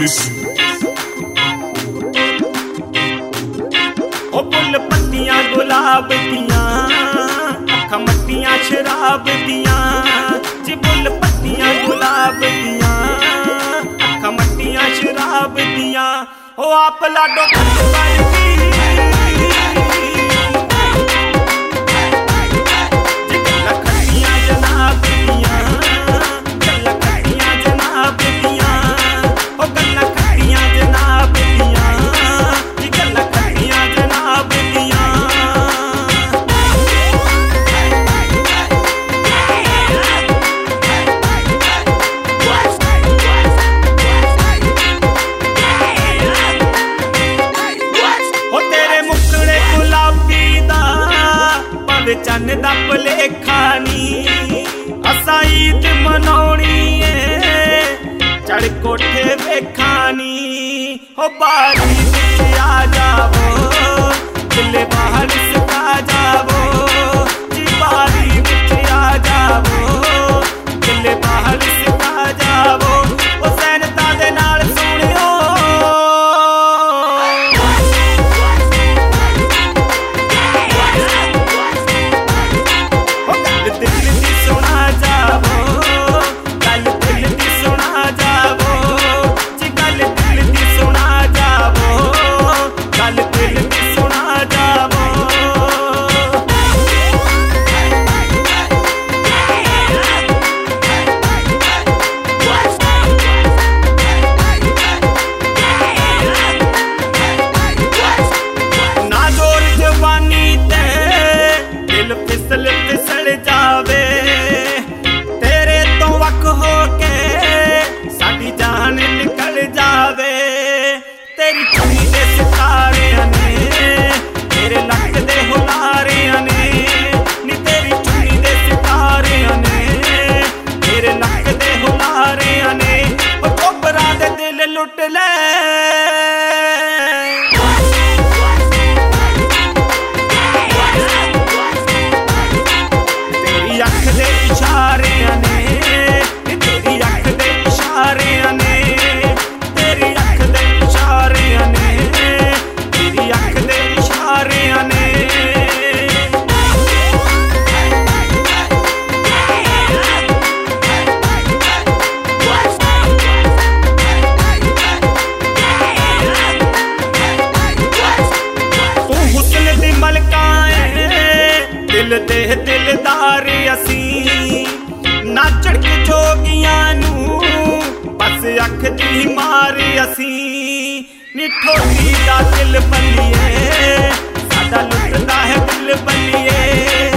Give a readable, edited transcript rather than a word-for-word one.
ओ full पत्तियां गुलाब दियां, अखां मट्टियां शराब दियां, जी फुल पत्तियां गुलाब दियां, अखां मट्टियां शराब दियां, ओ आप लाडो खट्टी चन दा भलेखा नी, असां ईद मनाउणी है चढ़ कोठे वेखानी, हो बारी विच आ जावो दिले बाहर सका जावो, जी बारी विच आ जावो दिले बाहर सका जावो, ओ सैनता दे नाल सोहणियो फिसल फिसल जावे, तेरे तो वक हो के साडी जान निकल जावे, तेरी चुनी दे सितारे ने तेरे लक दे हुलारे ने, नी तेरी चुनी दे सितारे ने तेरे लक दे हुलारे ने, ओ कोबरा दे दिल लुट ले दे दिलदार असी ना झड़के जोगियां नू, बस अख दी मार असी नी ठोडी दा दिल बल्लिए, साडा लुटदा है दिल बल्लिए।